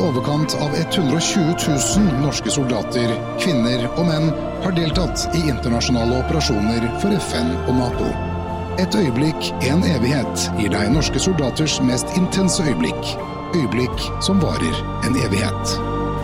overkant av 120 000 norske soldater, kvinner og menn har deltatt i internasjonale operasjoner for FN og NATO. Et øyeblikk, en evighet, gir deg norske soldaters mest intense øyeblikk. Øyeblikk som varer en evighet.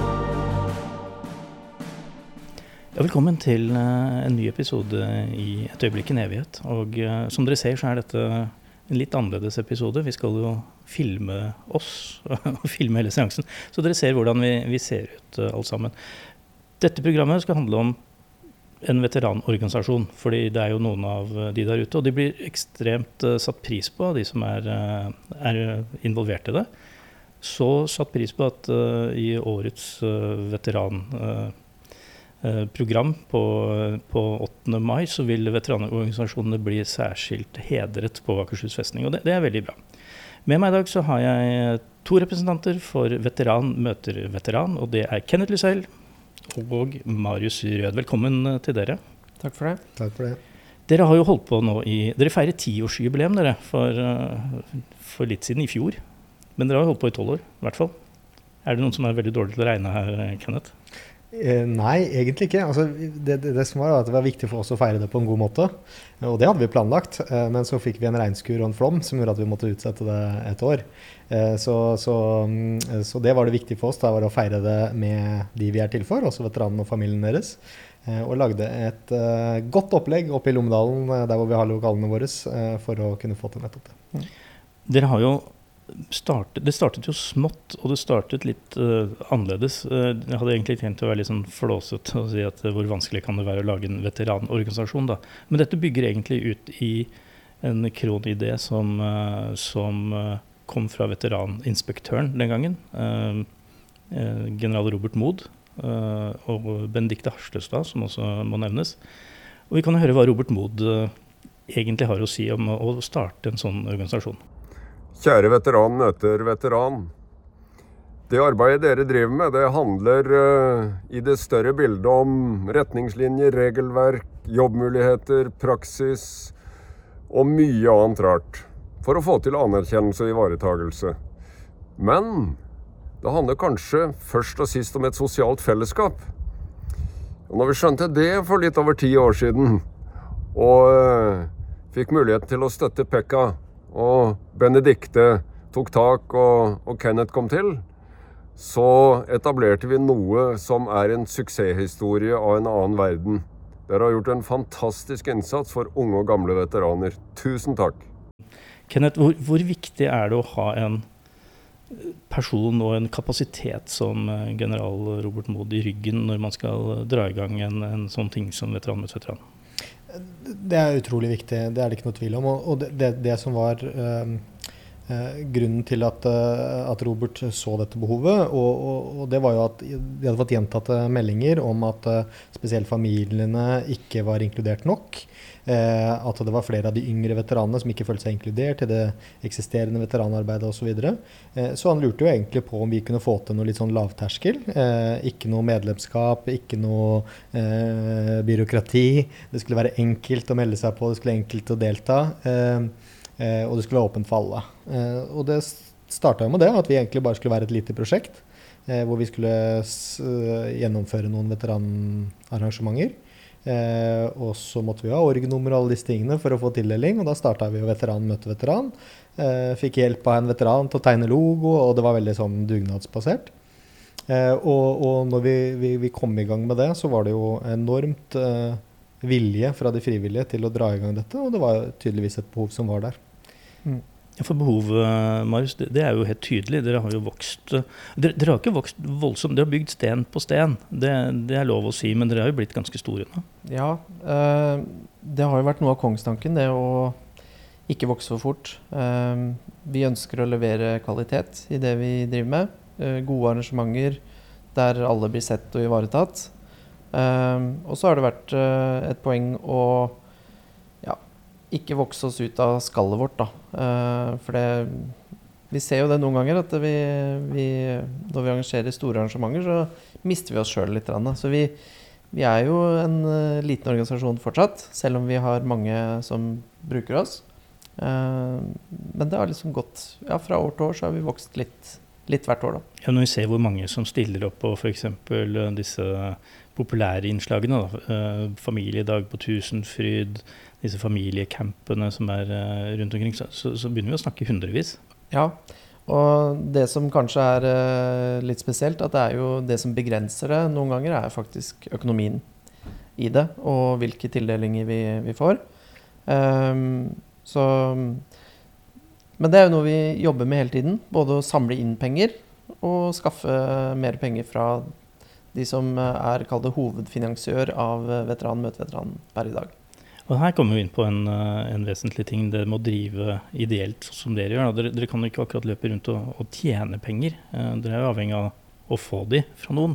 Ja, velkommen til en ny episode i Et øyeblikk en evighet. Og som dere ser så dette en litt annerledes episode. Vi skal jo filme oss og filme hele seansen, så dere ser hvordan vi ser ut alt sammen. Dette programmet skal handle om en veteranorganisasjon, fordi det jo noen av de der ute, og de blir ekstremt satt pris på, de som er involvert i det. Så satt pris på at i årets veteranprogram på 8. mai så vil veteranorganisasjonene bli særskilt hedret på Akershus festning, og det veldig bra. Med meg i dag så har jeg 2 representanter for Veteran møter veteran, og det Kenneth Lysell og Marius Rød. Velkommen til dere. Takk for det. Takk for det. Dere har jo holdt på nå dere feirer 10-årsjubileum dere, for litt siden i fjor. Men dere har holdt på i 12 år, i hvert fall. Det noen som veldig dårlig til å regne her, Kenneth? Nei, egentlig ikke. Altså, det som var at det var viktig for oss å feire det på en god måte, og det hadde vi planlagt, men så fikk vi en regnskur og en flom som gjorde at vi måtte utsette det et år. Så det var det viktig for oss, da var det å feire det med de vi til for, også veteranene og familien deres, og lagde et godt opplegg oppe i Lommedalen, der hvor vi har lokalene våre, for å kunne få til nettopp det. Dere har jo det startet jo smått, og det startet litt annerledes. Jeg hadde egentlig tenkt å være litt sånn flåset og si at hvor vanskelig kan det være å lage en veteranorganisasjon da. Men dette bygger egentlig ut i en kronidé som kom fra veteraninspektøren den gangen, general Robert Mood og Benedikte Harstestad, som også må nevnes. Og vi kan høre hva Robert Mood egentlig har å si om å starte en sånn organisasjon. Kjære veteran møter veteran. Det arbeidet dere driver med, det handler i det større bildet om retningslinjer, regelverk, jobbmuligheter, praksis og mye annet rart for å få til anerkjennelse og ivaretagelse. Men det handler kanskje først og sist om et sosialt fellesskap. Og når vi skjønte det for litt over 10 år siden, og fikk muligheten til å støtte Pekka, og Benedikte tok tak og Kenneth kom til, så etablerte vi noe som en suksesshistorie av en annen verden. Dere har gjort en fantastisk innsats for unge og gamle veteraner. Tusen takk. Kenneth, hvor viktig det å ha en person og en kapasitet som general Robert Mood i ryggen når man skal dra i gang en sånn ting som veteran møter veteran? Det utrolig viktig, det det ikke noe tvil om, og det som var grunnen til at Robert så dette behovet, og det var jo at de hadde fått gjentatte meldinger om at spesielt familiene ikke var inkludert nok, at det var flere av de yngre veteranene som ikke følte seg inkludert i det eksisterende veteranarbeidet og så videre. Så han lurte jo egentlig på om vi kunne få til noe litt sånn lavterskel, ikke noe medlemskap, ikke noe byråkrati, det skulle være enkelt å melde seg på, det skulle være enkelt å delta, og det skulle være åpent for alle. Og det startet jo med det, at vi egentlig bare skulle være et lite prosjekt, hvor vi skulle gjennomføre noen veteranarrangementer. Og så måtte vi ha orgnummer og alle disse tingene for å få tildeling, og da startet vi jo Veteran møter veteran. Fikk hjelp av en veteran til å tegne logo, og det var veldig sånn dugnadsbasert. Og når vi kom i gang med det, så var det jo enormt vilje fra de frivillige til å dra i gang dette, og det var tydeligvis et behov som var der. Ja, for behovet, Marius, det jo helt tydelig. Dere har jo vokst. Dere har ikke vokst voldsomt, dere har bygd sten på sten. Det lov å si, men dere har jo blitt ganske store nå. Ja, det har jo vært noe av kongstanken, det å ikke vokse for fort. Vi ønsker å levere kvalitet i det vi driver med. Gode arrangementer der alle blir sett og ivaretatt. Og så har det vært et poeng å ikke vokse oss ut av skallet vårt da. For vi ser jo det noen ganger at når vi arrangerer store arrangementer så mister vi oss selv litt. Så vi jo en liten organisasjon fortsatt, selv om vi har mange som bruker oss. Men det har liksom gått, fra år til år så har vi vokst litt litt hvert år da. Ja, når vi ser hvor mange som stiller opp på for eksempel disse populære innslagene, familiedag på Tusenfryd, disse familiecampene som rundt omkring, så begynner vi å snakke hundrevis. Ja, og det som kanskje litt spesielt, at det jo det som begrenser det noen ganger, faktisk økonomien i det, og hvilke tildelinger vi får. Men det jo noe vi jobber med hele tiden, både å samle inn penger og skaffe mer penger fra de som kalt det hovedfinansiør av Veteran møter veteran per i dag. Og her kommer vi inn på en vesentlig ting, det med å drive ideelt som dere gjør. Dere kan jo ikke akkurat løpe rundt og tjene penger. Dere jo avhengig av å få de fra noen.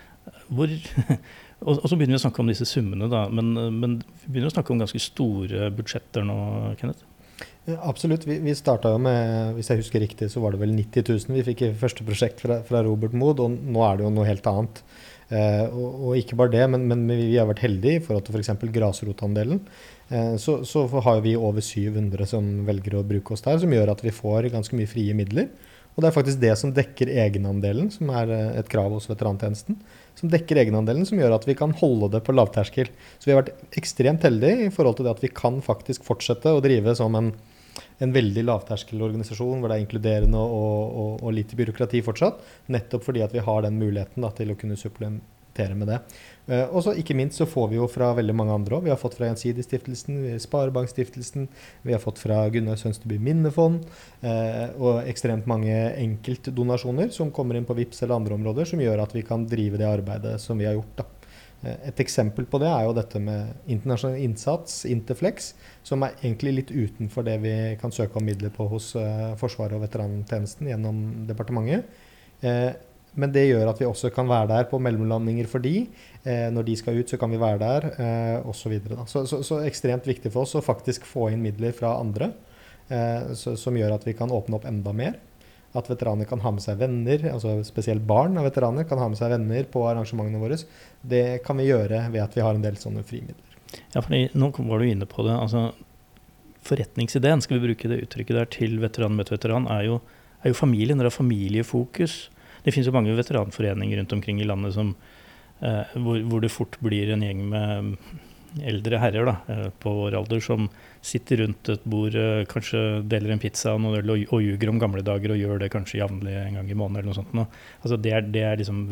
Og så begynner vi å snakke om disse summene da, men vi begynner å snakke om ganske store budsjetter nå, Kenneth. Absolutt. Vi startet jo med, hvis jeg husker riktig, så var det vel 90 000 vi fikk i første prosjekt fra Robert Mood, og nå det jo noe helt annet. Og ikke bare det, men vi har vært heldige i forhold til for eksempel grasrotandelen. Så har vi over 700 som velger å bruke oss der, som gjør at vi får ganske mye frie midler. Og det faktisk det som dekker egenandelen, som et krav hos veterantjenesten, som dekker egenandelen, som gjør at vi kan holde det på lavterskel. Så vi har vært ekstremt heldige i forhold til det at vi kan faktisk fortsette å drive som en veldig lavterskelorganisasjon, hvor det inkluderende og lite byråkrati fortsatt, nettopp fordi at vi har den muligheten da, til å kunne supplementere med det. Og så ikke minst så får vi jo fra veldig mange andre også. Vi har fått fra Gjensidigestiftelsen, Sparebankstiftelsen, vi har fått fra Gunnar Sønsteby Minnefond, og ekstremt mange enkeltdonasjoner som kommer inn på VIPS eller andre områder, som gjør at vi kan drive det arbeidet som vi har gjort da. Et eksempel på det jo dette med internasjonal innsats, Interflex, som egentlig litt utenfor det vi kan søke om midler på hos Forsvaret og veterantjenesten gjennom departementet. Men det gjør at vi også kan være der på mellomlandinger for de. Når de skal ut, så kan vi være der, og så videre. Så ekstremt viktig for oss å faktisk få inn midler fra andre, som gjør at vi kan åpne opp enda mer. At veteraner kan ha med seg venner, altså spesielt barn av veteraner kan ha med seg venner på arrangementene våre. Det kan vi gjøre ved at vi har en del sånne frimidler. Ja, fordi nå var du inne på det. Altså, forretningsideen, skal vi bruke det uttrykket der, til Veteran møter veteran, jo familien, det familiefokus. Det finnes jo mange veteranforeninger rundt omkring i landet som, hvor det fort blir en gjeng med eldre herrer da, på vår alder som sitter rundt et bord, kanskje deler en pizza og og ljuger om gamle dager og gjør det kanskje jevnlig en gang i måneden eller noe sånt. Nå. Altså det liksom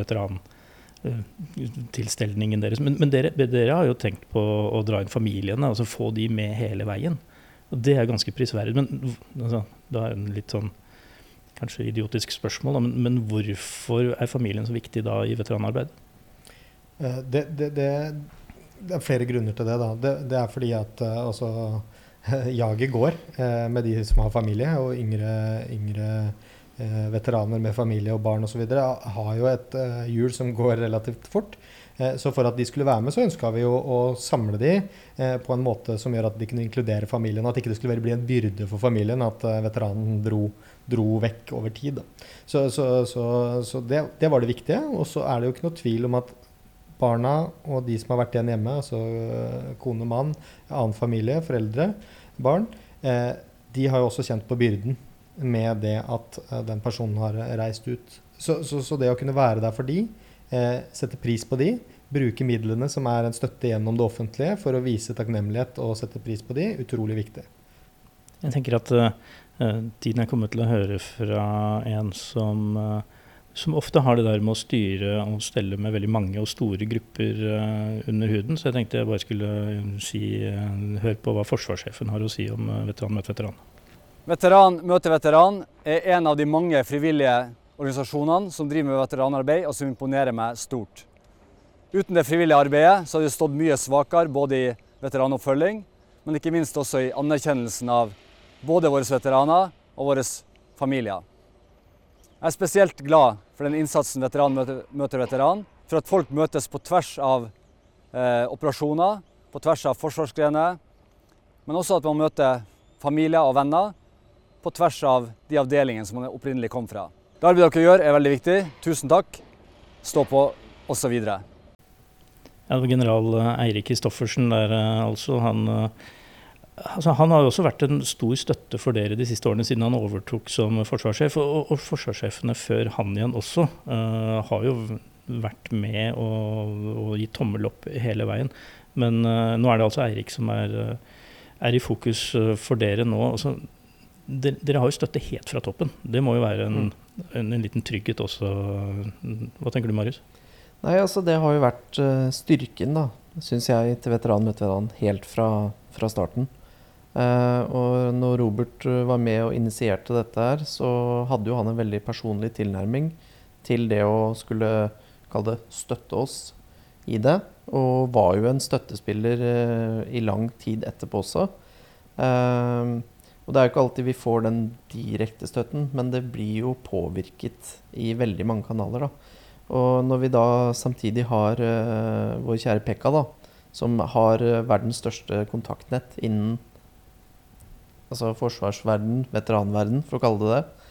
veterantilstelningen deres. Men dere har jo tenkt på å dra inn familiene, altså få de med hele veien. Og det ganske prisverdig. Men altså, da det en litt sånn kanskje idiotisk spørsmål, men hvorfor familien så viktig da i veteranarbeid? Det flere grunner til det da. Det fordi at jaget går med de som har familie, og yngre veteraner med familie og barn og så videre, har jo et hjul som går relativt fort. Så for at de skulle være med, så ønsket vi jo å samle de på en måte som gjør at de kunne inkludere familien, at ikke det skulle bli en byrde for familien, at veteranen dro vekk over tid. Da. Så det var det viktige, og så det jo ikke noe tvil om at barna og de som har vært igjen hjemme, altså kone, mann, annen familie, foreldre, barn, de har jo også kjent på byrden med det at den personen har reist ut. Så det å kunne være der for de, sette pris på de, bruke midlene som en støtte gjennom det offentlige for å vise takknemlighet og sette pris på de, utrolig viktig. Jeg tenker at tiden kommet til å høre fra en som ofte har det der med å styre og stelle med veldig mange og store grupper under huden, så jeg tenkte jeg bare skulle høre på hva forsvarssjefen har å si om Veteran møter veteran. Veteran møter veteran en av de mange frivillige organisasjonene som driver med veteranarbeid og som imponerer meg stort. Uten det frivillige arbeidet så har det stått mye svakere både i veteranoppfølging, men ikke minst også i anerkjennelsen av både våre veteraner og våre familier. Jeg spesielt glad for den innsatsen Veteran møter veteran, for at folk møtes på tvers av operasjoner, på tvers av forsvarsgrener, men også at man møter familier og venner på tvers av de avdelingene som man opprinnelig kom fra. Det arbeidet dere gjør veldig viktig. Tusen takk. Stå på, og så videre. Ja, det var general Eirik Kristoffersen der, altså. Altså, han har jo også vært en stor støtte for dere de siste årene siden han overtok som forsvarssjef, og forsvarssjefene før han igjen også har jo vært med og gitt tommel opp hele veien. Men nå er det altså Eirik som er i fokus for dere nå. Altså, dere har jo støtte helt fra toppen. Det må jo være en liten trygghet også. Hva tenker du, Marius? Nei, altså det har jo vært styrken da, synes jeg, til Veteran møter veteran helt fra starten. Og når Robert var med og initierte dette her, så hadde jo han en veldig personlig tilnærming til det å skulle kalle det støtte oss i det, og var jo en støttespiller i lang tid etterpå også. Og det er jo ikke alltid vi får den direkte støtten, men det blir jo påvirket i veldig mange kanaler da. Og når vi da samtidig har vår kjære Pekka da, som har verdens største kontaktnett innen altså forsvarsverden, veteranverden, for å kalle det det,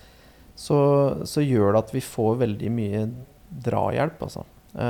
så gjør det at vi får veldig mye drahjelp, altså.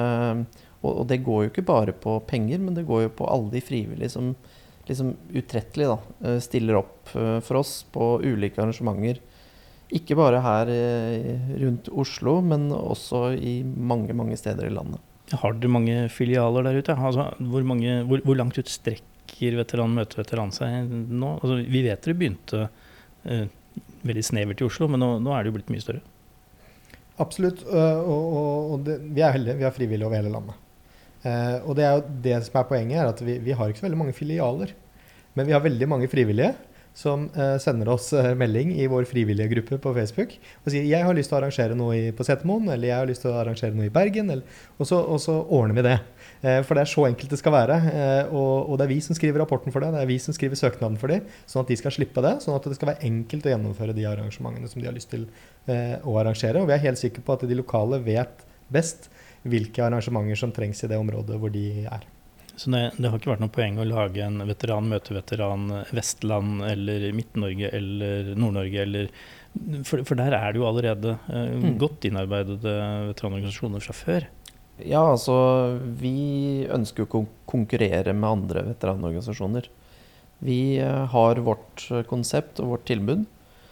Og det går jo ikke bare på penger, men det går jo på alle de frivillige som liksom utrettelig da, stiller opp for oss på ulike arrangementer. Ikke bare her rundt Oslo, men også i mange, mange steder i landet. Har dere mange filialer der ute? Altså, hvor langt ut strekker Veteran møter veteran seg nå? Altså, vi vet dere begynte veldig snevert i Oslo, men nå er det jo blitt mye større. Absolutt, og vi er heldige, vi har frivillige over hele landet. Og det er jo det som er poenget, er at vi har ikke så veldig mange filialer, men vi har veldig mange frivillige som sender oss melding i vår frivillige gruppe på Facebook og sier jeg har lyst til å arrangere noe på Setermoen, eller jeg har lyst til å arrangere noe i Bergen, og så ordner vi det. For det er så enkelt det skal være, og det er vi som skriver rapporten for det er vi som skriver søknaden for det, sånn at de skal slippe det, sånn at det skal være enkelt å gjennomføre de arrangementene som de har lyst til å arrangere, og vi er helt sikre på at de lokale vet best hvilke arrangementer som trengs i det området hvor de er. Så det har ikke vært noe poeng å lage en veteran møter veteran Vestland eller Midt-Norge eller Nord-Norge, for der er det jo allerede godt innarbeidede veteranorganisasjoner fra før. Ja, altså vi ønsker jo å konkurrere med andre veteranorganisasjoner. Vi har vårt konsept og vårt tilbud,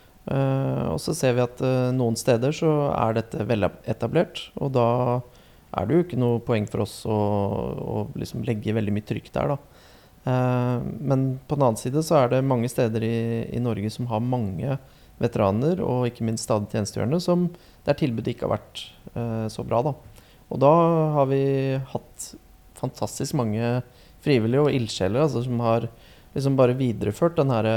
og så ser vi at noen steder så er dette vel etablert, og da er det jo ikke noe poeng for oss å liksom legge veldig mye trykk der da. Men på den annen side så er det mange steder i Norge som har mange veteraner, og ikke minst stadig tjenestegjørende, der tilbudet ikke har vært så bra da. Og da har vi hatt fantastisk mange frivillige og ildsjeler, altså, som har liksom bare videreført den her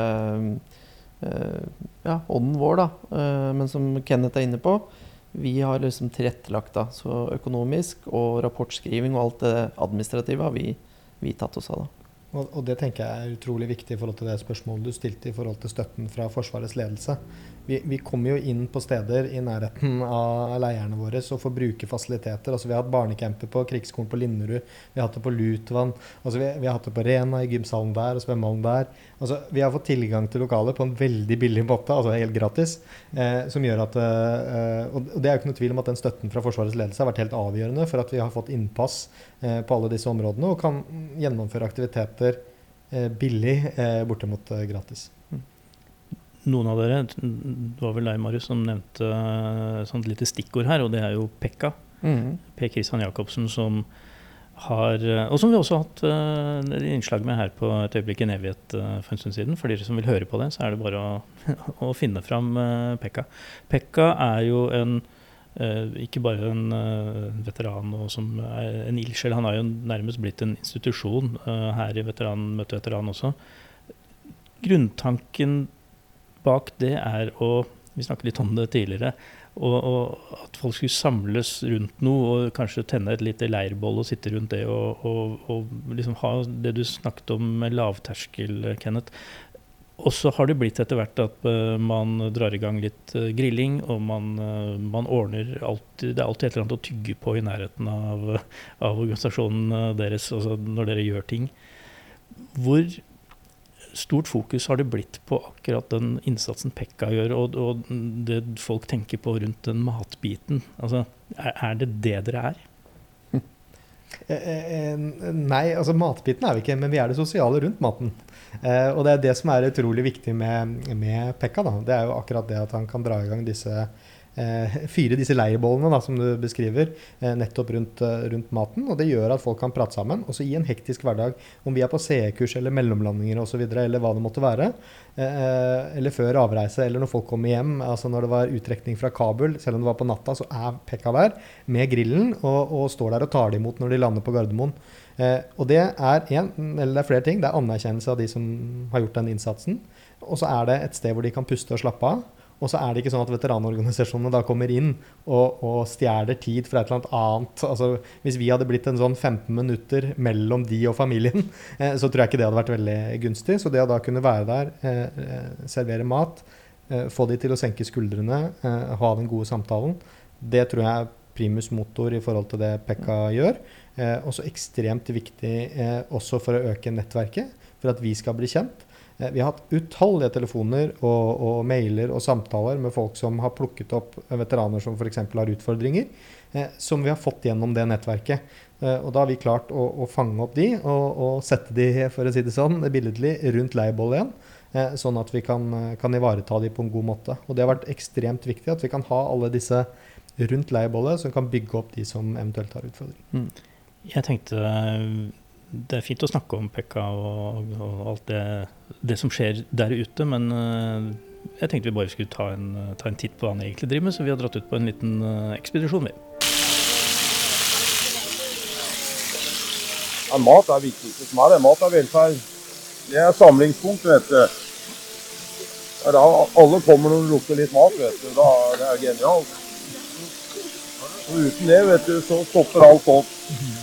ånden vår da, men som Kenneth er inne på, vi har liksom tilrettelagt da, så økonomisk og rapportskriving og alt det administrative har vi tatt oss av da. Og det tenker jeg er utrolig viktig i forhold til det spørsmålet du stilte i forhold til støtten fra Forsvarets ledelse. Vi kommer jo inn på steder i nærheten av leirene våre og får bruke fasiliteter. Altså, vi har hatt barnecamper på Krigsskolen på Linderud, vi har hatt det på Lutvann, altså, vi har hatt det på Rena i gymsalen der og svømmehallen der. Altså, vi har fått tilgang til lokaler på en veldig billig måte, altså helt gratis, som gjør at, og det er jo ikke noe tvil om at den støtten fra Forsvarets ledelse har vært helt avgjørende for at vi har fått innpass på alle disse områdene og kan gjennomføre aktiviteter billig, bortimot gratis. Noen av dere, det var vel deg, Marius, som nevnte sånt lite stikkord her, og det er jo Pekka. Per Kristian Jacobsen, som har, og som vi også har hatt innslag med her på Et øyeblikk i en evighet for en stund siden. For dere som vil høre på det, så er det bare å finne fram Pekka. Pekka er jo ikke bare en veteran og som er en ildsjel, han har jo nærmest blitt en institusjon her i Veteran møter veteran også. Grunntanken bak det er vi snakket litt om det tidligere, og at folk skulle samles rundt noe og kanskje tenne et lite leirbål og sitte rundt det og liksom ha det du snakket om med lavterskel, Kenneth. Og så har det blitt etter hvert at man drar i gang litt grilling, og man ordner alltid, det er alltid et eller annet å tygge på i nærheten av organisasjonen deres, altså når dere gjør ting. Hvor stort fokus har det blitt på akkurat den innsatsen Pekka gjør, og det folk tenker på rundt den matbiten? Altså, er det dere er? Nei, altså matbiten vi ikke, men vi det sosiale rundt maten. Og det det som utrolig viktig med Pekka, da. Det jo akkurat det at han kan dra I gang fyre disse leirbålene da, som du beskriver, nettopp rundt maten, og det gjør at folk kan prate sammen, også I en hektisk hverdag, om vi på CE-kurs eller mellomlandinger og så videre, eller hva det måtte være, eller før avreise, eller når folk kommer hjem, altså når det var uttrekning fra Kabul, selv om det var på natta, så Pekka der med grillen, og står der og tar det imot når de lander på Gardermoen. Og det eller det flere ting, det anerkjennelse av de som har gjort den innsatsen, og så det et sted hvor de kan puste og slappe av, og så det ikke sånn at veteranorganisasjonene da kommer inn og stjeler tid fra et eller annet. Altså, hvis vi hadde blitt en sånn 15 minutter mellom de og familien, så tror jeg ikke det hadde vært veldig gunstig. Så det å da kunne være der, servere mat, få de til å senke skuldrene, ha den gode samtalen, det tror jeg primus motor I forhold til det Pekka gjør. Også ekstremt viktig også for å øke nettverket, for at vi skal bli kjent. Vi har hatt utallige telefoner og mailer og samtaler med folk som har plukket opp veteraner som for eksempel har utfordringer, som vi har fått gjennom det nettverket. Og da har vi klart å fange opp de og sette de, for å si det sånn, billedlig rundt leirbål igjen, sånn at vi kan ivareta de på en god måte. Og det har vært ekstremt viktig at vi kan ha alle disse rundt leirbålet som kan bygge opp de som eventuelt har utfordringer. Jeg tenkte det fint å snakke om Pekka og alt det som skjer der ute, men jeg tenkte vi bare skulle ta en titt på hva han egentlig driver med, så vi har dratt ut på en liten ekspedisjon med. Ja, mat viktigste som det. Mat velferd. Det samlingspunkt, vet du. Da alle kommer når du lukter litt mat, vet du. Da det genialt. Og uten det, vet du, så stopper alt opp.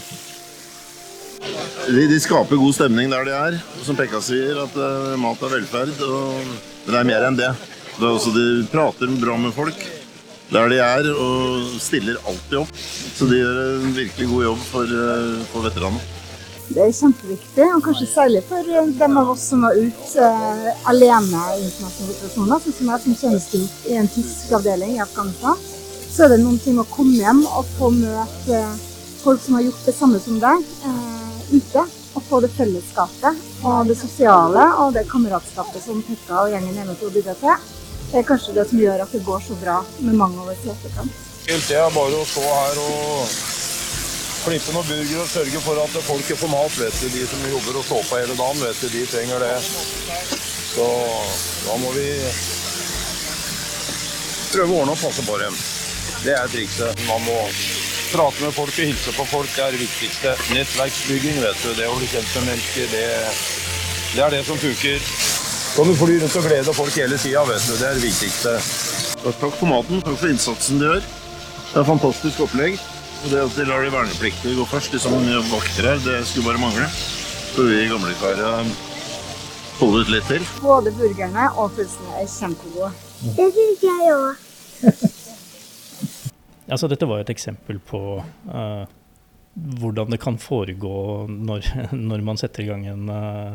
De skaper god stemning der de som Pekka sier, at mat velferd, men det mer enn det. Det også, de prater bra med folk der de og stiller alltid opp. Så de gjør en virkelig god jobb for veteraner. Det kjempeviktig, og kanskje særlig for dem av oss som var ute alene I internasjonale operasjoner, sånn som jeg som tjenestegjort I en tysk avdeling I Afghanistan. Så det noen ting å komme hjem og få møte folk som har gjort det samme som deg, ute og få det fellesskapet og det sosiale og det kameratskapet som Pekka og gjengen med til å bidra til. Det kanskje det som gjør at det går så bra med mange av oss I etterkant. Helt det bare å stå her og klippe noen burger og sørge for at folk får mat, vet du. De som jobber og står på hele dagen, vet du, de trenger det. Så da må vi prøve å ordne og passe på dem. Det trikset. Man må prate med folk og hilse på folk, det det viktigste. Nettverksbygging, vet du, det å bli kjent med mennesker, det det som funker. Kan du fly rundt og glede folk hele tiden, vet du, det det viktigste. Takk for maten, takk for innsatsen de gjør. Det fantastisk opplegg. Og det at de lar de vernepliktige gå først, de som gjør vakter her, det skulle bare mangle. Så vi gamle karer holder ut litt til. Både burgerne og pølsene kjempegode. Det synes jeg også. Altså, dette var et eksempel på hvordan det kan foregå når man setter I gang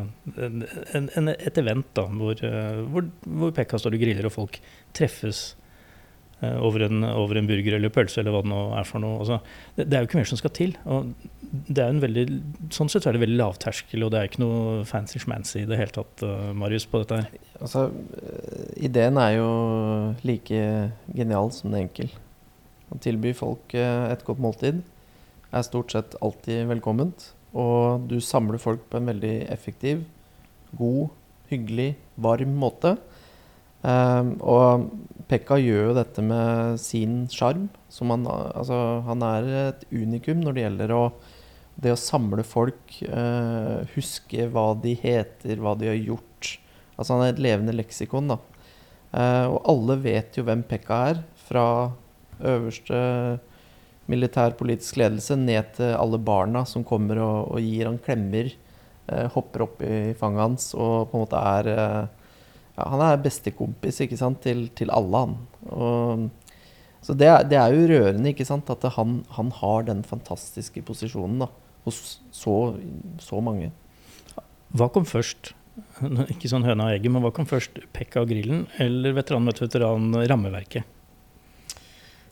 et event da, hvor Pekka står og griller og folk treffes over en burger eller pølse eller hva det nå for noe. Altså, det jo ikke mer som skal til. Og det en veldig, sånn sett så det veldig lavterskel, og det ikke noe fancy-schmancy I det hele tatt, Marius, på dette her. Altså, ideen jo like genial som det enkel. Å tilby folk et godt måltid stort sett alltid velkomment, og du samler folk på en veldig effektiv, god, hyggelig, varm måte. Og Pekka gjør jo dette med sin charm, som han et unikum når det gjelder det å samle folk, huske hva de heter, hva de har gjort. Altså han et levende leksikon da. Og alle vet jo hvem Pekka fra øverste militærpolitisk ledelse ned til alle barna som kommer og gir han klemmer, hopper opp I fanget hans og på en måte han bestekompis, ikke sant, til alle han. Så det jo rørende, ikke sant, at han har den fantastiske posisjonen da, hos så mange. Hva kom først? Ikke sånn høna og egget, men hva kom først? Pekka og grillen eller veteran møter veteran rammeverket?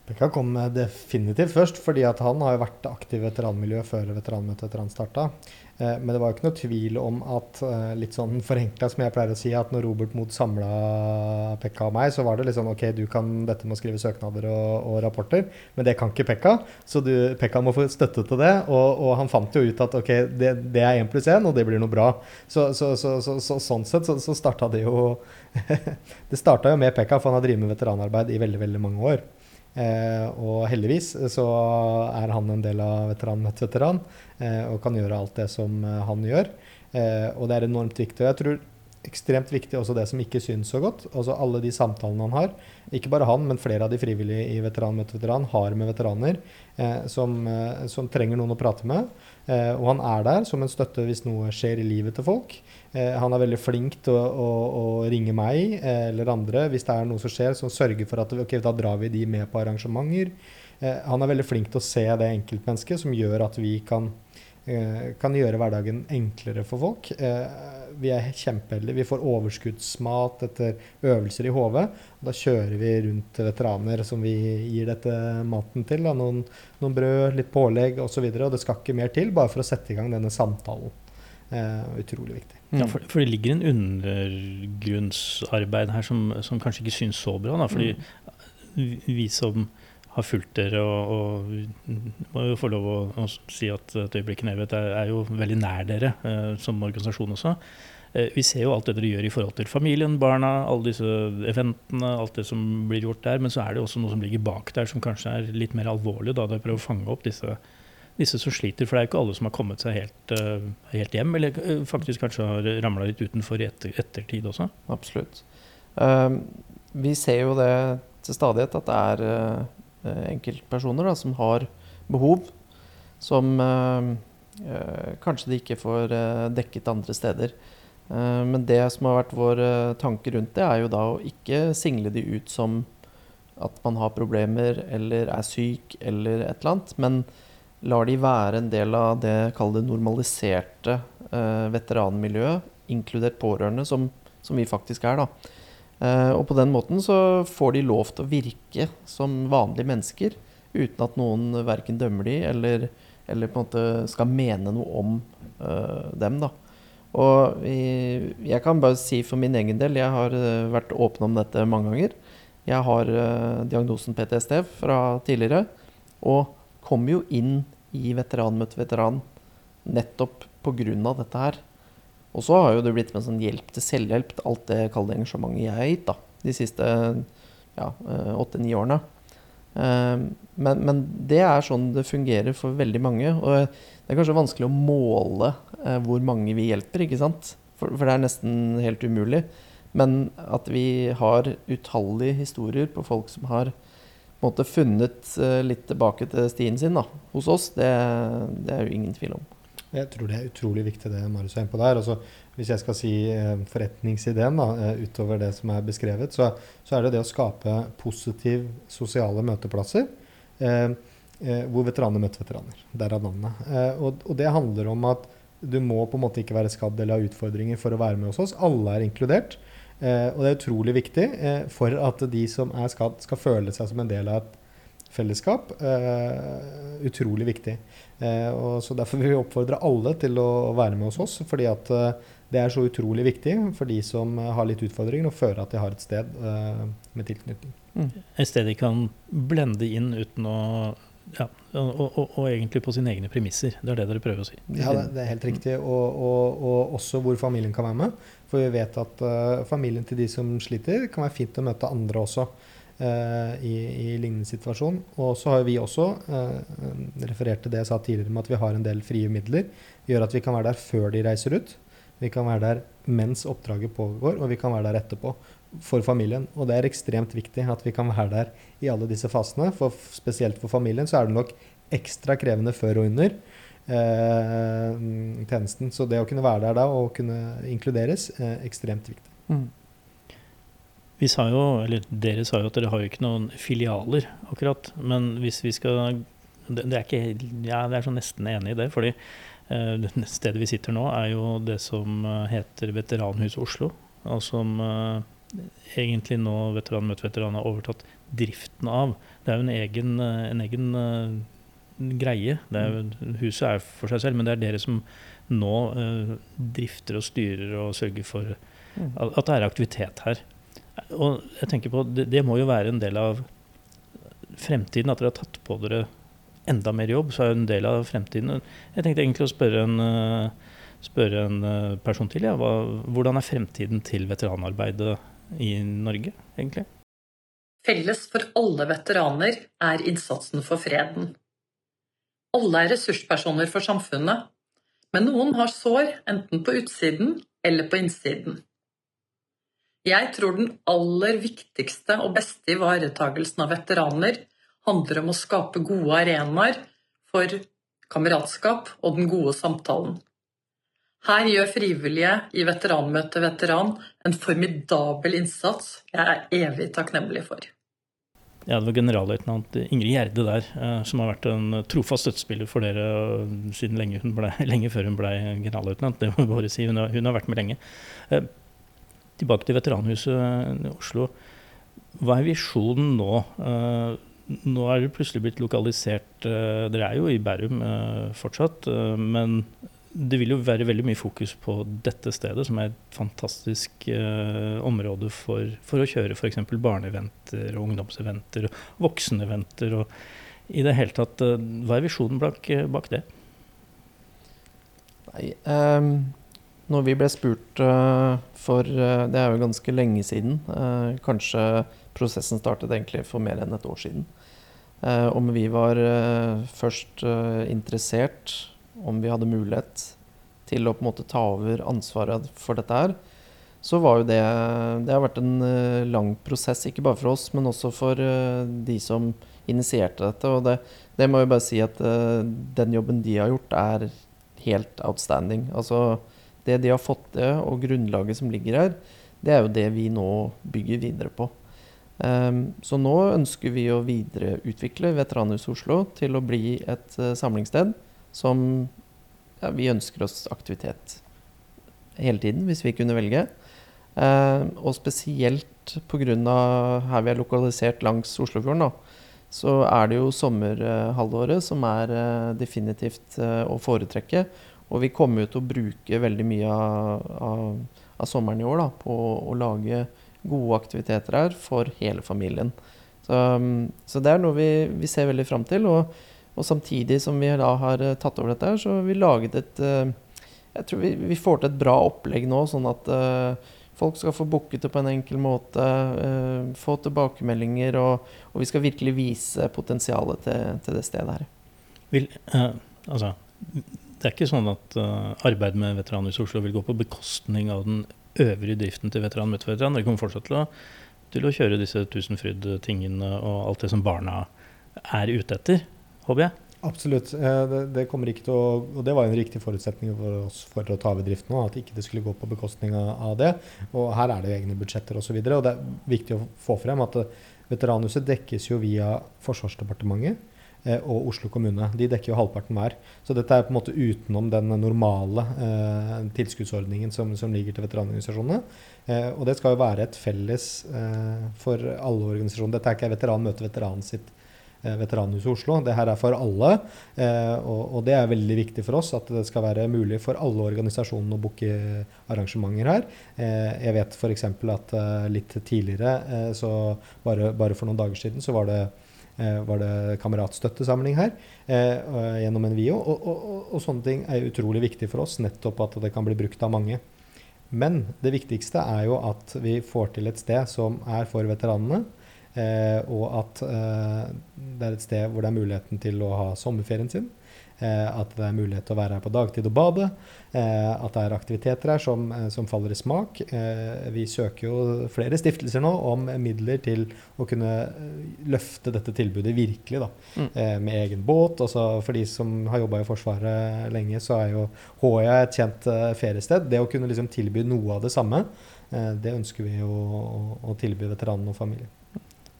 Pekka kom definitivt først, fordi at han har jo vært aktiv i veteranmiljøet før veteranmøtet etter han startet. Men det var jo ikke noe tvil om at, litt sånn forenklet som jeg pleier å si, at når Robert Mood samlet Pekka og meg, så var det litt sånn, ok, du kan dette med å skrive søknader og rapporter, men det kan ikke Pekka, så Pekka må få støtte til det, og han fant jo ut at ok, det er 1+1, og det blir noe bra. Sånn sett så startet det jo, det startet jo med Pekka, for han har drevet med veteranarbeid i veldig, veldig mange år. Og heldigvis så er han en del av veteran og kan gjøre alt det som han gjør, og det er enormt viktig, og jeg tror ekstremt viktig også det som ikke synes så godt, altså alle de samtalene han har, ikke bare han, men flere av de frivillige i veteran har med veteraner som trenger noen å prate med, og han er der som en støtte hvis noe skjer i livet til folk. Han er veldig flink til å ringe meg eller andre hvis det er noe som skjer, som sørger for at okay, da drar vi de med på arrangementer. Han er veldig flink til å se det enkeltmennesket som gjør at vi kan gjøre hverdagen enklere for folk. Vi er kjempeheldige. Vi får overskuddsmat etter øvelser i HV. Da kjører vi rundt veteraner som vi gir dette maten til. Da. Noen brød, litt pålegg og så videre. Og det skal ikke mer til, bare for å sette i gang denne samtalen. Utrolig viktig. Ja, for det ligger en undergrunnsarbeid her som kanskje ikke synes så bra. Da, fordi vi som har fulgt dere, og må jo få lov å si at Et øyeblikk i evighet er jo veldig nær dere som organisasjon også. Vi ser jo alt det dere gjør i forhold til familien, barna, alle disse eventene, alt det som blir gjort der, men så er det også noe som ligger bak der som kanskje er litt mer alvorlig, da det prøver å fange opp disse som sliter, for det er jo ikke alle som har kommet seg helt hjem, eller faktisk kanskje har ramlet litt utenfor i ettertid også. Absolutt. Vi ser jo det til stadighet at det er enkeltpersoner da, som har behov som kanskje de ikke får dekket andre steder. Men det som har vært vår tanke rundt det er jo da å ikke single de ut som at man har problemer eller er syk eller et eller annet, men lar de være en del av det kallet normaliserte veteranmiljøet, inkludert pårørende som vi faktisk er da. Og på den måten så får de lov til å virke som vanlige mennesker uten at noen hverken dømmer de eller på en måte skal mene noe om dem da. Og jeg kan bare si for min egen del, jeg har vært åpen om dette mange ganger. Jeg har diagnosen PTSD fra tidligere og kom jo inn i veteran nettopp på grunn av dette her. Og så har jo det blitt med sånn hjelp til selvhjelp, alt det kalde engasjementet jeg har gitt da, de siste 8-9 årene. Men det er sånn det fungerer for veldig mange, og det er kanskje vanskelig å måle hvor mange vi hjelper, ikke sant? For det er nesten helt umulig. Men at vi har utallige historier på folk som har på en måte funnet litt tilbake til stien sin da, hos oss, det er jo ingen tvil om. Jeg tror det er utrolig viktig det Marius er inne på der. Altså, hvis jeg skal si forretningsideen da, utover det som er beskrevet, så er det å skape positive sosiale møteplasser hvor veteraner møter veteraner. Derav navnet. Og det handler om at du må på en måte ikke være skadd eller ha utfordringer for å være med hos oss. Alle er inkludert. Og det er utrolig viktig for at de som er skadd skal føle seg som en del av et fellesskap. Utrolig viktig. Og så derfor vil vi oppfordre alle til å være med hos oss, fordi at det er så utrolig viktig for de som har litt utfordringer, å føle at de har et sted med tilknytning. Et sted de kan blende inn uten å og egentlig på sine egne premisser. Det er det dere prøver å si. Ja, det er helt riktig. Og også hvor familien kan være med. For vi vet at familien til de som sliter kan være fint å møte andre også i lignende situasjon. Og så har vi også referert til det jeg sa tidligere med at vi har en del frie midler. Det gjør at vi kan være der før de reiser ut. Vi kan være der mens oppdraget pågår, og vi kan være der etterpå for familien. Og det er ekstremt viktig at vi kan være der i alle disse fasene. For spesielt for familien så er det nok ekstra krevende før og under tjenesten. Så det å kunne være der da og kunne inkluderes er ekstremt viktig. Vi sa jo, eller dere sa jo at dere har jo ikke noen filialer akkurat, men hvis vi skal, det er ikke, ja, det er så nesten enig i det, fordi det stedet vi sitter nå er jo det som heter Veteranhuset Oslo, og som egentlig nå Møte Veteran har overtatt driften av. Det jo en egen greie. Huset for seg selv, men det dere som nå drifter og styrer og sørger for at det aktivitet her. Og jeg tenker på, det må jo være en del av fremtiden, at dere har tatt på dere enda mer jobb, så en del av fremtiden. Jeg tenkte egentlig å spørre en person til, hvordan fremtiden til veteranarbeidet i Norge, egentlig? Felles for alle veteraner innsatsen for freden. Alle ressurspersoner for samfunnet, men noen har sår enten på utsiden eller på innsiden. Jeg tror den aller viktigste og beste ivaretagelsen av veteraner handler om å skape gode arenaer for kameratskap og den gode samtalen. Her gjør frivillige i Veteranmøte Veteran en formidabel innsats jeg evig takknemlig for. Ja, det var generalløytnant Ingrid Gjerde der, som har vært en trofast støttespiller for dere siden lenge før hun ble generalløytnant. Det må jeg bare si, hun har vært med lenge. Tilbake til Veteranhuset i Oslo. Hva visjonen nå? Nå det plutselig blitt lokalisert, dere jo i Bærum fortsatt, men det vil jo være veldig mye fokus på dette stedet, som et fantastisk område for å kjøre for eksempel barneeventer og ungdomseventer og vokseneventer. Og i det hele tatt, hva visjonen bak det? Nei, når vi ble spurt det jo ganske lenge siden, kanskje prosessen startet egentlig for mer enn et år siden, om vi var først interessert, om vi hadde mulighet til å på en måte ta over ansvaret for dette her, så var jo det har vært en lang prosess, ikke bare for oss, men også for de som initierte dette, og det må jeg bare si at den jobben de har gjort helt outstanding. Altså, det de har fått til, og grunnlaget som ligger her, det jo det vi nå bygger videre på. Så nå ønsker vi å videreutvikle Veteranhuset Oslo til å bli et samlingssted som vi ønsker oss aktivitet hele tiden, hvis vi kunne velge. Og spesielt på grunn av her vi lokalisert langs Oslofjorden, så det jo sommerhalvåret som definitivt å foretrekke. Og vi kommer jo til å bruke veldig mye av sommeren i år på å lage gode aktiviteter her for hele familien. Så det noe vi ser veldig frem til, og samtidig som vi da har tatt over dette her, så har vi laget jeg tror vi får til et bra opplegg nå, sånn at folk skal få booket det på en enkel måte, få tilbakemeldinger, og vi skal virkelig vise potensialet til det stedet her. Det ikke sånn at arbeid med Veteranhuset Oslo vil gå på bekostning av den øvrige driften til Veteranmøte Veteran. Dere kommer fortsatt til å kjøre disse Tusenfryd-tingene og alt det som barna ute etter, håper jeg? Absolutt. Det kommer ikke til å, og det var en riktig forutsetning for oss for å ta ved driften nå, at ikke det skulle gå på bekostning av det. Og her det jo egne budsjetter og så videre, og det viktig å få frem at Veteranhuset dekkes jo via Forsvarsdepartementet og Oslo kommune. De dekker jo halvparten hver. Så dette på en måte utenom den normale tilskuddsordningen som ligger til veteranorganisasjonene. Og det skal jo være et felles for alle organisasjoner. Dette ikke Veteranmøte Veteran sitt Veteranhuset Oslo. Det her for alle, og det veldig viktig for oss at det skal være mulig for alle organisasjonene å booke arrangementer her. Jeg vet for eksempel at litt tidligere, så bare for noen dager siden, så var det kameratstøttesamling her gjennom en video, og sånne ting utrolig viktig for oss, nettopp at det kan bli brukt av mange. Men det viktigste jo at vi får til et sted som for veteranene, og at det et sted hvor det muligheten til å ha sommerferien sin, at det mulighet til å være her på dagtid og bade, at det aktiviteter her som faller i smak. Vi søker jo flere stiftelser nå om midler til å kunne løfte dette tilbudet virkelig da, med egen båt. Også for de som har jobbet i Forsvaret lenge, så jo HIA et kjent feriested. Det å kunne liksom tilby noe av det samme, det ønsker vi å tilby veteranene og familien.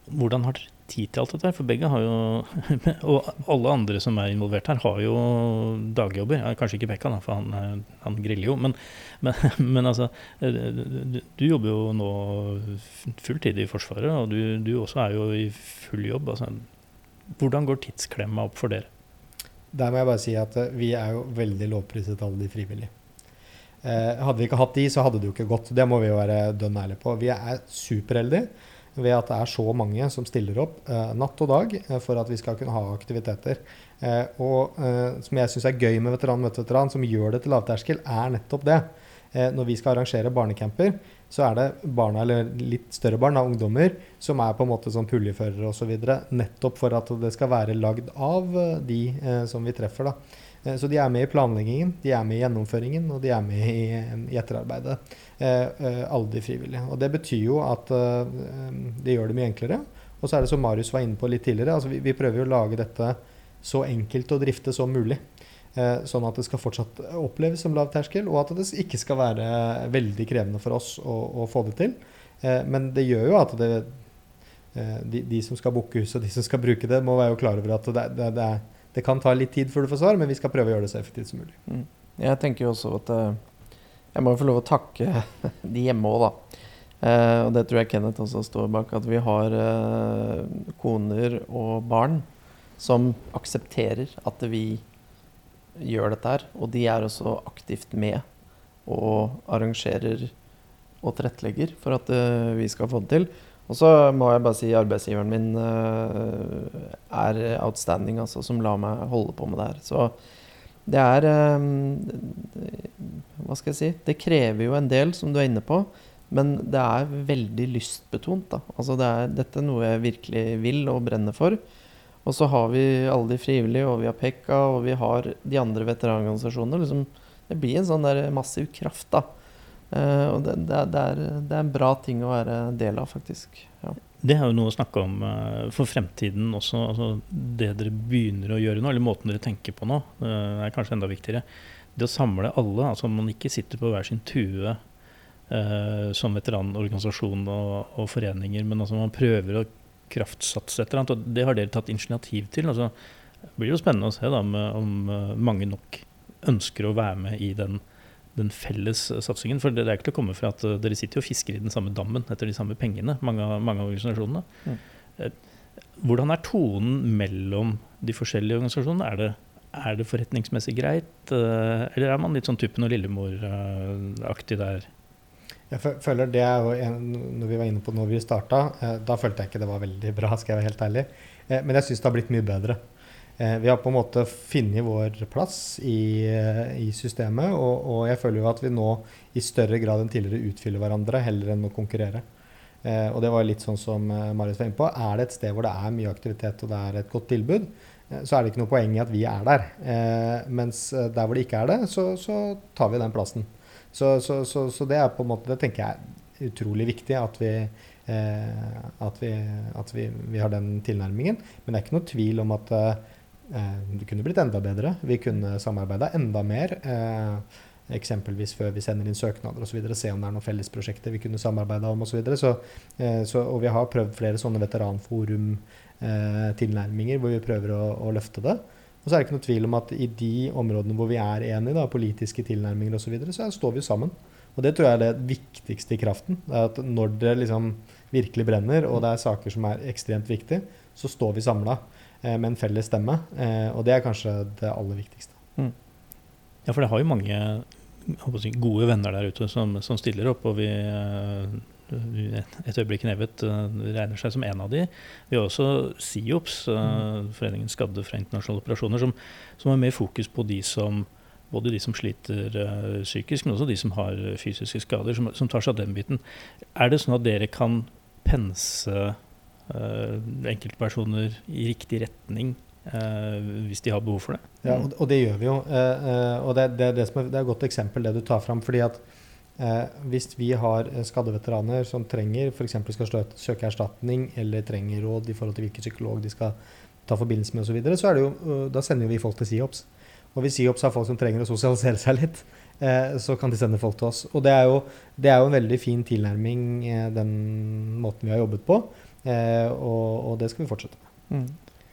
Hvordan har dere tid til alt dette her? For begge har jo, og alle andre som involvert her, har jo dagjobber. Ja, kanskje ikke Pekka, da, for han griller jo. Men altså, du jobber jo nå fulltid i Forsvaret, og du også jo i full jobb. Altså, hvordan går tidsklemma opp for dere? Der må jeg bare si at vi jo veldig lovpriset alle de frivillige. Hadde vi ikke hatt de, så hadde det jo ikke gått. Det må vi jo være dønn ærlige på. Vi superheldige ved at det så mange som stiller opp natt og dag for at vi skal kunne ha aktiviteter. Og som jeg synes gøy med Veteran møter veteran, som gjør det til lavterskel, nettopp det. Når vi skal arrangere barnecamper, så det barna, eller litt større barn, ungdommer, som på en måte som puljeførere og så videre, nettopp for at det skal være lagd av de som vi treffer da. Så de med i planleggingen, de med i gjennomføringen, og de med i etterarbeidet. Alle de frivillige. Og det betyr jo at det gjør det mye enklere. Og så det som Marius var inne på litt tidligere, altså vi prøver jo å lage dette så enkelt å drifte som mulig. Sånn at det skal fortsatt oppleves som lav terskel, og at det ikke skal være veldig krevende for oss å få det til. Men det gjør jo at de som skal booke hus og de som skal bruke det, må være jo klar over at det kan ta litt tid før du får svar, men vi skal prøve å gjøre det så effektivt som mulig. Jeg tenker jo også at jeg må få lov å takke de hjemme også da. Og det tror jeg Kenneth også står bak, at vi har koner og barn som aksepterer at vi gjør dette her, og de også aktivt med og arrangerer og tilrettelegger for at vi skal få det til. Og så må jeg bare si arbeidsgiveren min outstanding, altså, som lar meg holde på med det her. Så det hva skal jeg si, det krever jo en del, som du inne på, men det veldig lystbetont da. Altså dette noe jeg virkelig vil og brenner for. Og så har vi alle de frivillige, og vi har Pekka, og vi har de andre veteranorganisasjonene. Liksom, det blir en sånn der massiv kraft da. Og det en bra ting å være del av faktisk. Ja. Det jo noe å snakke om for fremtiden også, altså det dere begynner å gjøre nå, eller måten dere tenker på nå, kanskje enda viktigere. Det å samle alle, altså man ikke sitter på hver sin tue som veteranorganisasjon og foreninger, men altså man prøver å kraftsatse et eller annet, og det har dere tatt initiativ til. Altså, det blir jo spennende å se da, om mange nok ønsker å være med i den felles satsingen, for det ikke til å komme fra at dere sitter og fisker i den samme dammen etter de samme pengene, mange av organisasjonene. Hvordan tonen mellom de forskjellige organisasjonene? Er det forretningsmessig greit, eller man litt sånn typen og Lillemor-aktig der? Jeg føler det jo når vi var inne på når vi startet, da følte jeg ikke det var veldig bra, skal jeg være helt ærlig. Men jeg synes det har blitt mye bedre. Vi har på en måte finnet vår plass i systemet, og jeg føler jo at vi nå i større grad enn tidligere utfyller hverandre heller enn å konkurrere. Og det var litt sånn som Marius var inne på. Det et sted hvor det mye aktivitet og det et godt tilbud, så det ikke noe poeng i at vi der. Mens der hvor det ikke det, så tar vi den plassen. Så det på en måte, det tenker jeg utrolig viktig at vi har den tilnærmingen. Men det ikke noe tvil om at det kunne blitt enda bedre. Vi kunne samarbeide enda mer, eksempelvis før vi sender inn søknader og så videre, se om det noen fellesprosjekter vi kunne samarbeide om og så videre. Og vi har prøvd flere sånne veteranforum tilnærminger hvor vi prøver å løfte det. Og så det ikke noe tvil om at i de områdene hvor vi enige, da, politiske tilnærminger og så videre, så står vi sammen. Og det tror jeg det viktigste i kraften, at når det liksom virkelig brenner, og det saker som ekstremt viktige, så står vi samlet med en felles stemme, og det kanskje det aller viktigste. Ja, for det har jo mange gode venner der ute som stiller opp, og vi et øyeblikk nevet regner seg som en av de. Vi har også SIOPS, Foreningen Skadde fra internasjonale operasjoner, som mer fokus på både de som sliter psykisk, men også de som har fysiske skader, som tar seg av den biten. Det sånn at dere kan pense enkeltpersoner i riktig retning hvis de har behov for det? Ja, og det gjør vi jo. Og det som det et godt eksempel det du tar frem, fordi at hvis vi har skadde veteraner som trenger, for eksempel skal søke erstatning eller trenger råd i forhold til hvilken psykolog de skal ta forbindelse med og så videre, så det jo, da sender vi folk til SIOPS. Og hvis SIOPS har folk som trenger å sosialisere seg litt, så kan de sende folk til oss. Og det jo en veldig fin tilnærming, den måten vi har jobbet på. og det skal vi fortsette med.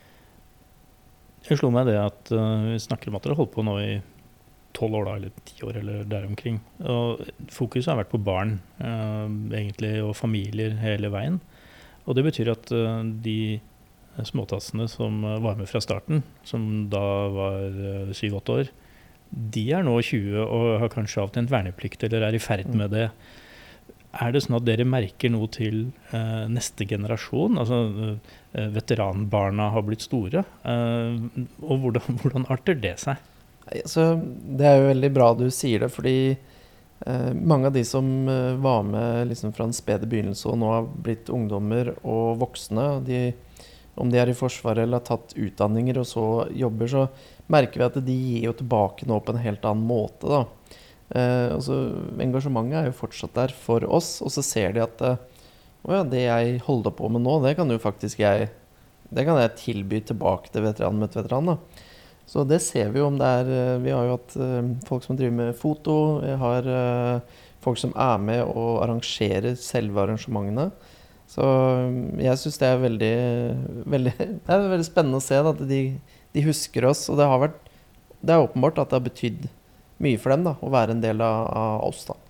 Det slo meg det at vi snakker om at dere har holdt på nå i 12 år da, eller 10 år eller der omkring. Og fokuset har vært på barn, egentlig, og familier hele veien. Og det betyr at de småtassene som var med fra starten, som da var 7-8 år, de nå 20 og har kanskje avtjent verneplikt eller i ferd med det. Det sånn at dere merker noe til neste generasjon? Altså veteranbarna har blitt store, og hvordan arter det seg? Altså, det jo veldig bra du sier det, fordi mange av de som var med liksom fra en spede begynnelse og nå har blitt ungdommer og voksne, om de i Forsvaret eller har tatt utdanninger og så jobber, så merker vi at de gir jo tilbake nå på en helt annen måte da. Altså, engasjementet jo fortsatt der for oss, og så ser de at det jeg holder på med nå, det kan jo faktisk det kan jeg tilby tilbake til veteran da. Så det ser vi jo om vi har jo hatt folk som driver med foto, vi har folk som med og arrangerer selve arrangementene. Så jeg synes det veldig, veldig, det veldig spennende å se da, at de husker oss, og det åpenbart at det har betydd mye for dem da, å være en del av oss da.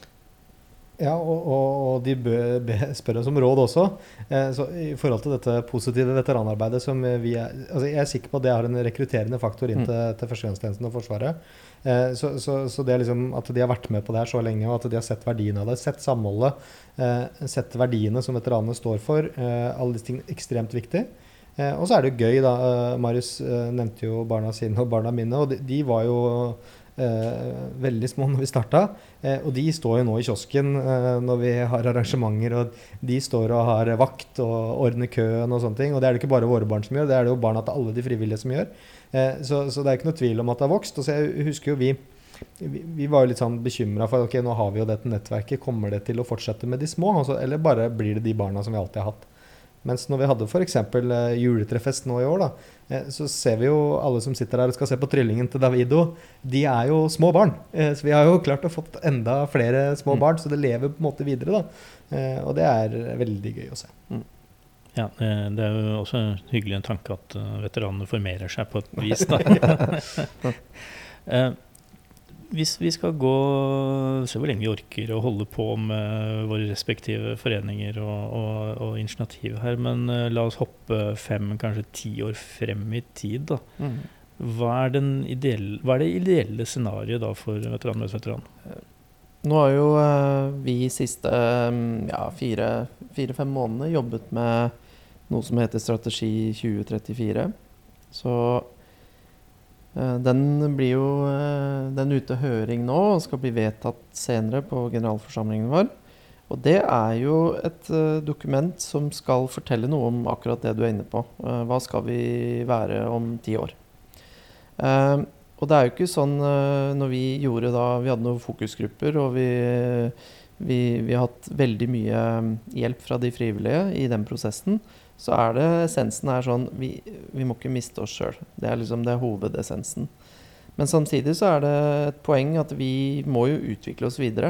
Ja, og de spør oss om råd også. Så i forhold til dette positive veteranarbeidet som altså jeg sikker på at det har en rekrutterende faktor inn til førstegangstjenesten og Forsvaret. Så det liksom at de har vært med på det her så lenge, og at de har sett verdien av det, sett samholdet, sett verdiene som veteranene står for, alle disse tingene ekstremt viktig. Og så det jo gøy da, Marius nevnte jo barna sine og barna mine, og de var jo veldig små når vi startet, og de står jo nå i kiosken når vi har arrangementer, og de står og har vakt og ordner køen og sånne ting, og det det ikke bare våre barn som gjør, det jo barna til alle de frivillige som gjør, så det ikke noe tvil om at det har vokst. Og så jeg husker jo vi var jo litt sånn bekymret for, ok, nå har vi jo dette nettverket, kommer det til å fortsette med de små, altså, eller bare blir det de barna som vi alltid har hatt? Mens når vi hadde for eksempel juletrefest nå i år da, så ser vi jo alle som sitter der og skal se på tryllingen til Davido, de jo små barn. Så vi har jo klart å fått enda flere små barn, så det lever på en måte videre da. Og det veldig gøy å se. Ja, det jo også hyggelig en tanke at veteranene formerer seg på et vis da. Hvis vi skal se hvor lenge vi orker å holde på med våre respektive foreninger og initiativ her, men la oss hoppe 5, kanskje 10 år frem i tid da. Hva det ideelle scenariet da for veteran med veteran? Nå har jo vi siste 4-5 måneder jobbet med noe som heter Strategi 2034. Så den blir jo ute høring nå og skal bli vedtatt senere på generalforsamlingen vår. Og det jo et dokument som skal fortelle noe om akkurat det du inne på. Hva skal vi være om 10 år? Og det jo ikke sånn når vi gjorde da, vi hadde noen fokusgrupper, og vi har hatt veldig mye hjelp fra de frivillige i den prosessen, så det essensen sånn, vi må ikke miste oss selv. Det liksom det hovedessensen. Men samtidig så det et poeng at vi må jo utvikle oss videre.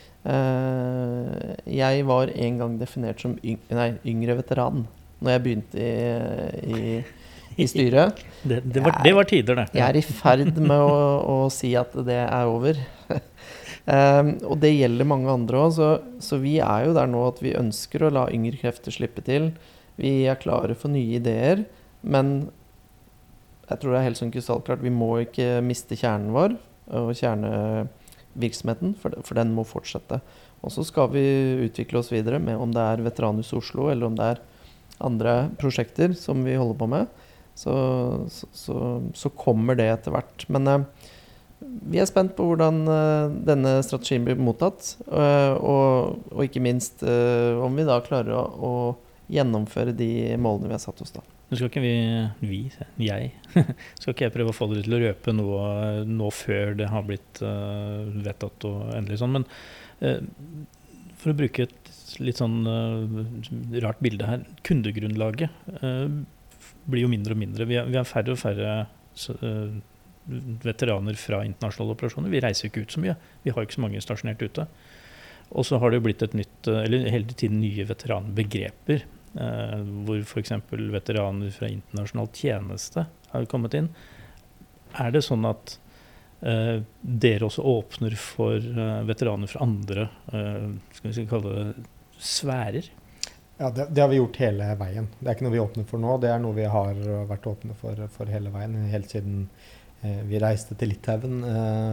Jeg var en gang definert som yngre veteran når jeg begynte i styret. Det var tider det. Jeg i ferd med å si at det over. Og det gjelder mange andre også, så vi jo der nå at vi ønsker å la yngre krefter slippe til. Vi klare for nye ideer, men jeg tror det helt sånn krystallklart, vi må ikke miste kjernen vår og kjernevirksomheten, for den må fortsette. Og så skal vi utvikle oss videre med om det Veteranhus Oslo, eller om det andre prosjekter som vi holder på med, så kommer det etter hvert. Men vi spent på hvordan denne strategien blir mottatt, og ikke minst om vi da klarer å gjennomføre de målene vi har satt oss da. Nå skal ikke jeg skal ikke jeg prøve å få dere til å røpe noe nå før det har blitt vedtatt og endelig sånn, men for å bruke et litt sånn rart bilde her, kundegrunnlaget blir jo mindre og mindre. Vi har færre og færre veteraner fra internasjonale operasjoner. Vi reiser ikke ut så mye. Vi har ikke så mange stasjonert ute. Og så har det blitt et nytt, eller hele tiden nye veteranbegreper. hvor for eksempel veteraner fra internasjonal tjeneste har kommet inn. Det sånn at dere også åpner for veteraner fra andre, skal vi kalle det, sfærer? Ja, det har vi gjort hele veien. Det ikke noe vi åpner for nå, det noe vi har vært åpne for hele veien, helt siden vi reiste til Litauen,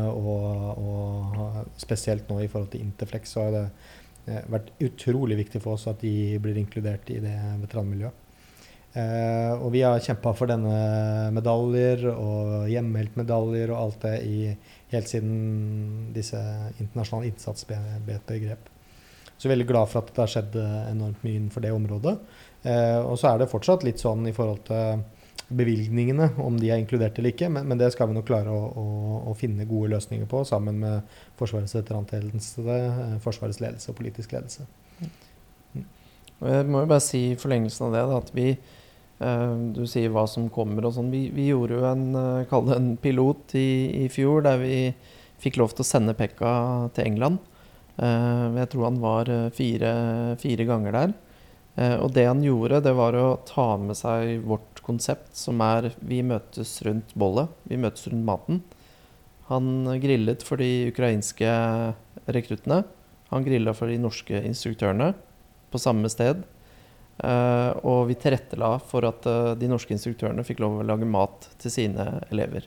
og spesielt nå i forhold til Interflex, så har det vært utrolig viktig for oss at de blir inkludert i det veteranmiljøet. Og vi har kjempet for denne medaljer og hjemmeheltmedaljer og alt det helt siden disse internasjonale innsatsbegrep. Så jeg veldig glad for at det har skjedd enormt mye innenfor det området. Og så det fortsatt litt sånn i forhold til bevilgningene, om de inkludert eller ikke, men det skal vi nok klare å finne gode løsninger på, sammen med Forsvarets veterantjeneste, Forsvarets ledelse og politisk ledelse. Jeg må jo bare si i forlengelsen av det, da, at vi, du sier hva som kommer og sånn, vi gjorde jo en pilot i fjor, der vi fikk lov til å sende Pekka til England. Jeg tror han var fire ganger der. Og det han gjorde, det var å ta med seg vårt konsept, som vi møtes rundt bollet, vi møtes rundt maten. Han grillet for de ukrainske rekruttene, han grillet for de norske instruktørene på samme sted, og vi tilrettela for at de norske instruktørene fikk lov å lage mat til sine elever.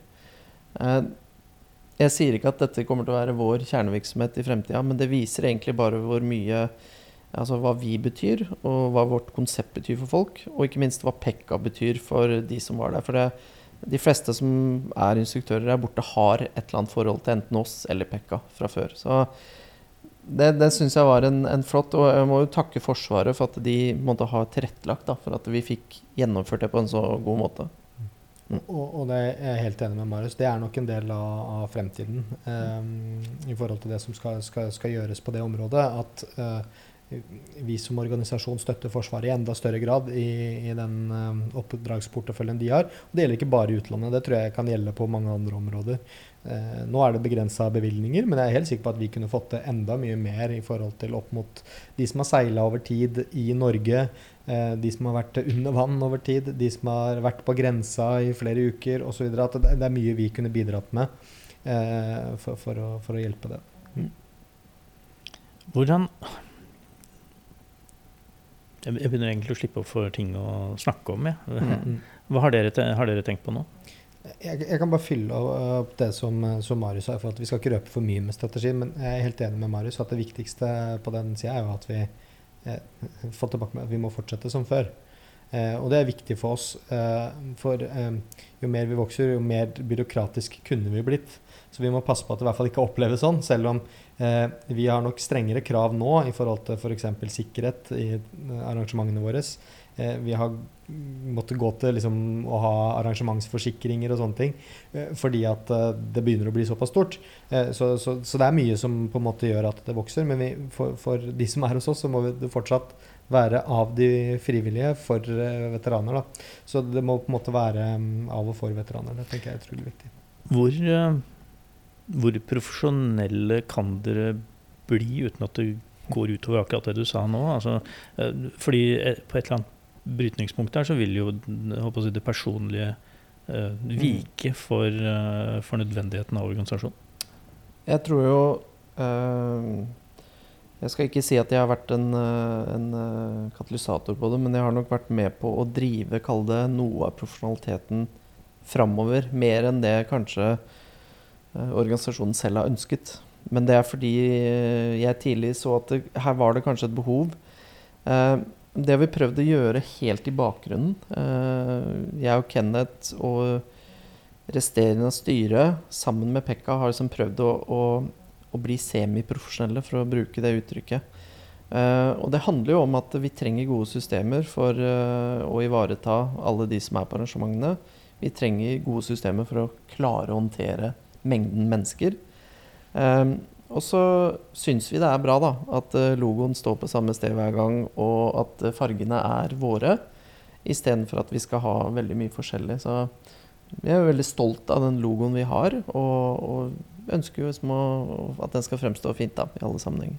Jeg sier ikke at dette kommer til å være vår kjernevirksomhet i fremtiden, men det viser egentlig bare hvor mye, altså hva vi betyr, og hva vårt konsept betyr for folk, og ikke minst hva Pekka betyr for de som var der. For de fleste som instruktører der borte har et eller annet forhold til enten oss eller Pekka fra før. Så det synes jeg var en flott, og jeg må jo takke Forsvaret for at de måtte ha tilrettelagt da, for at vi fikk gjennomført det på en så god måte. Og det jeg helt enig med Marius, det nok en del av fremtiden i forhold til det som skal gjøres på det området, at vi som organisasjon støtter Forsvaret i enda større grad i den oppdragsporteføljen de har. Og det gjelder ikke bare i utlandet, det tror jeg kan gjelde på mange andre områder. Nå det begrenset bevilgninger, men jeg helt sikker på at vi kunne fått det enda mye mer i forhold til opp mot de som har seilet over tid i Norge, de som har vært under vann over tid, de som har vært på grensa i flere uker og så videre, at det mye vi kunne bidratt med for å hjelpe det. Hvordan jeg begynner egentlig å slippe opp for ting å snakke om, Hva har dere tenkt på nå? Jeg kan bare fylle opp det som Marius sa, for at vi skal ikke røpe for mye med strategien, men jeg helt enig med Marius at det viktigste på den siden jo at vi får tilbake med at vi må fortsette som før. Og det viktig for oss, for jo mer vi vokser, jo mer byråkratisk kunne vi blitt. Så vi må passe på at det i hvert fall ikke oppleves sånn, selv om vi har nok strengere krav nå i forhold til for eksempel sikkerhet i arrangementene våre. Vi har måttet gå til liksom, å ha arrangementsforsikringer og sånne ting, fordi at det begynner å bli såpass stort. Så det mye som på en måte gjør at det vokser, men for de som hos oss, så må det fortsatt være av de frivillige for veteraner. Da. Så det må på en måte være av og for veteraner. Det tenker jeg utrolig viktig. Hvor profesjonelle kan dere bli uten at det går utover akkurat det du sa nå? Altså, fordi på et eller annet brytningspunkt der så vil jo det personlige vike for nødvendigheten av organisasjon. Jeg tror jo jeg skal ikke si at jeg har vært en katalysator på det, men jeg har nok vært med på å drive, kalle det noe av profesjonaliteten fremover, mer enn det kanskje organisasjonen selv har ønsket. Men det fordi jeg tidlig så at her var det kanskje et behov. Det har vi prøvd å gjøre helt i bakgrunnen. Jeg og Kenneth og resterende av styret, sammen med Pekka, har liksom prøvd å bli semiprofesjonelle, for å bruke det uttrykket. Og det handler jo om at vi trenger gode systemer for å ivareta alle de som på arrangementene. Vi trenger gode systemer for å klare å håndtere mengden mennesker. Og så synes vi det bra da, at logoen står på samme sted hver gang, og at fargene våre, i stedet for at vi skal ha veldig mye forskjellig. Så vi veldig stolt av den logoen vi har, og ønsker jo at den skal fremstå fint da, i alle sammenhenger.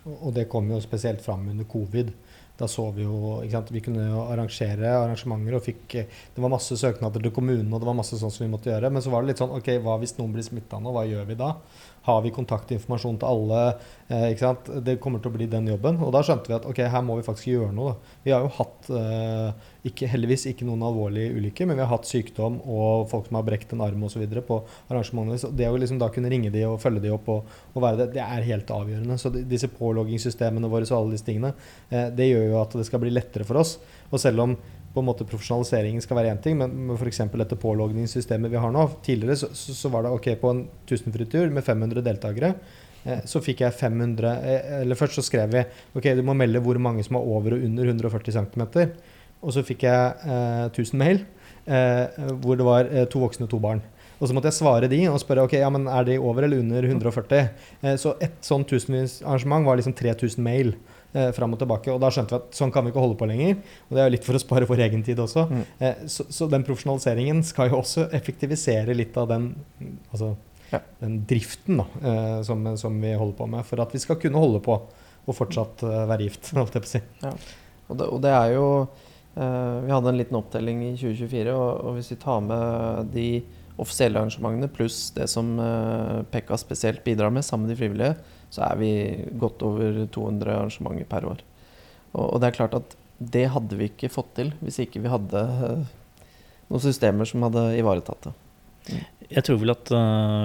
Og det kom jo spesielt fram under covid. Da så vi jo, ikke sant, vi kunne jo arrangere arrangementer og det var masse søknader til kommunen og det var masse sånt som vi måtte gjøre. Men så var det litt sånn, ok, hva hvis noen blir smittet nå, hva gjør vi da? Har vi kontaktinformasjon til alle? Ikke sant? Det kommer til å bli den jobben. Og da skjønte vi at ok, her må vi faktisk gjøre noe. Da. Vi har jo hatt, heldigvis ikke noen alvorlige ulykker, men vi har hatt sykdom og folk som har brekt en arm og så videre på arrangementene. Så det å liksom da kunne ringe de og følge de opp og være det er helt avgjørende. Så disse påloggingssystemene våre og alle disse tingene, det gjør jo at det skal bli lettere for oss. Og selv om på en måte profesjonaliseringen skal være en ting, men for eksempel dette påloggningssystemet vi har nå, tidligere så var det ok på en tusenfritur med 500 deltakere, så fikk jeg 500, eller først så skrev vi, ok, du må melde hvor mange som er over og under 140 cm, og så fikk jeg 1000 mail, hvor det var 2 voksne og 2 barn. Og så måtte jeg svare de og spørre, ok, ja, men er de over eller under 140? Så et sånn tusenvis arrangement var liksom 3000 mail frem og tilbake, og da skjønte vi at sånn kan vi ikke holde på lenger, og det er jo litt for å spare vår egen tid også. Så den profesjonaliseringen skal jo også effektivisere litt av den, altså, den driften da, som vi holder på med, for at vi skal kunne holde på og fortsatt være gift, holdt jeg på å si. Ja. Og det er jo, vi hadde en liten opptelling i 2024, og hvis vi tar med de offisielle arrangementene pluss det som Pekka spesielt bidrar med sammen med de frivillige, så er vi godt over 200 arrangementer per år. Og det er klart at det hadde vi ikke fått til hvis ikke vi hadde noen systemer som hadde ivaretatt det. Jeg tror vel at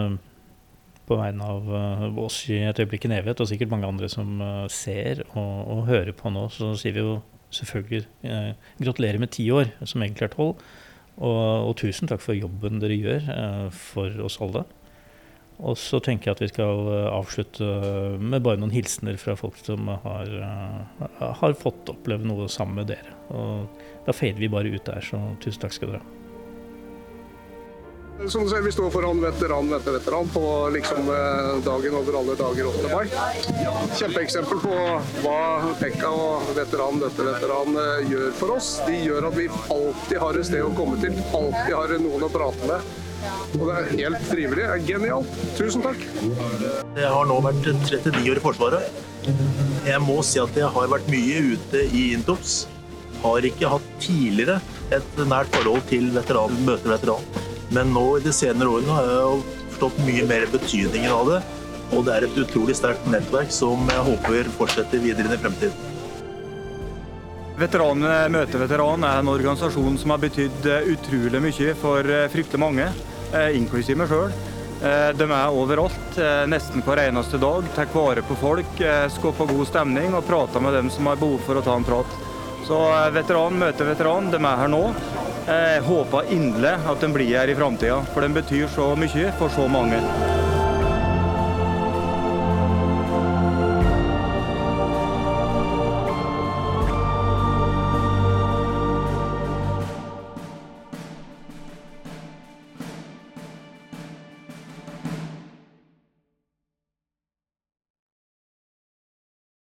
på vegne av oss i Et øyeblikk i en evighet, og sikkert mange andre som ser og hører på nå, så sier vi jo selvfølgelig gratulerer med 10 år, som egentlig er 12. Og tusen takk for jobben dere gjør for oss alle. Og så tenker jeg at vi skal avslutte med bare noen hilsener fra folk som har fått oppleve noe sammen med dere. Og da fader vi bare ut der, så tusen takk skal dere ha. Som du ser, vi står foran veteran etter veteran på liksom dagen over alle dager 8. mai. Kjempeeksempel på hva Pekka og veteran etter veteran gjør for oss. De gjør at vi alltid har et sted å komme til, alltid har noen å prate med. Og det er helt trivelig, det er genialt. Tusen takk. Jeg har nå vært 39 år i Forsvaret. Jeg må si at jeg har vært mye ute i Intops. Har ikke hatt tidligere et nært forhold til veteran, møter veteran. Men nå i de senere årene har jeg forstått mye mer betydningen av det. Og det er et utrolig sterkt nettverk som jeg håper fortsetter videre i fremtiden. Veteranene møter veteran er en organisasjon som har betydd utrolig mye for fryktelig mange, inklusiv meg selv. De er overalt, nesten hver eneste dag, tar vare på folk, skaper god stemning og prater med dem som har behov for å ta en prat. Så veteran møter veteran, de er her nå. Jeg håper inderlig at de blir her i fremtiden, for de betyr så mye for så mange.